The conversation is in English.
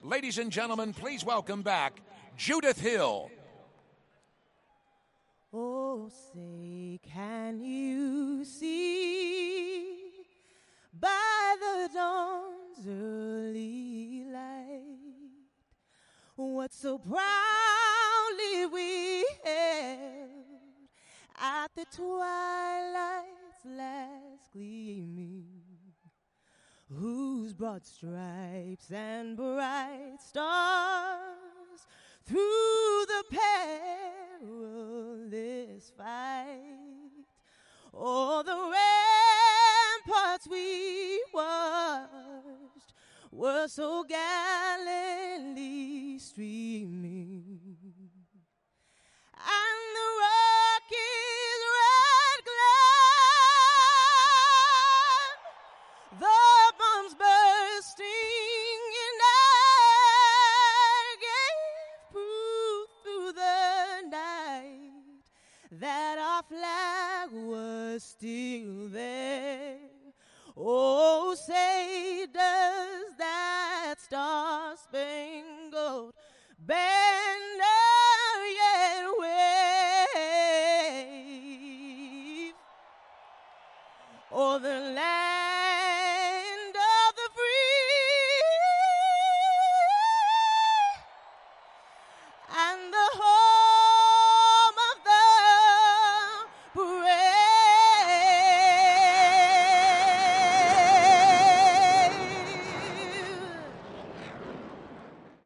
Ladies and gentlemen, please welcome back Judith Hill. Oh, say, can you see by the dawn's early light what so proudly we held at the twilight's last gleaming, whose broad stripes and bright stars through the perilous fight o'er the ramparts we watched were so gallantly streaming, and the rocket's red glare, the bombs bursting in air, gave proof through the night that our flag was still there. Oh, say, does that star-spangled banner yet wave o'er the land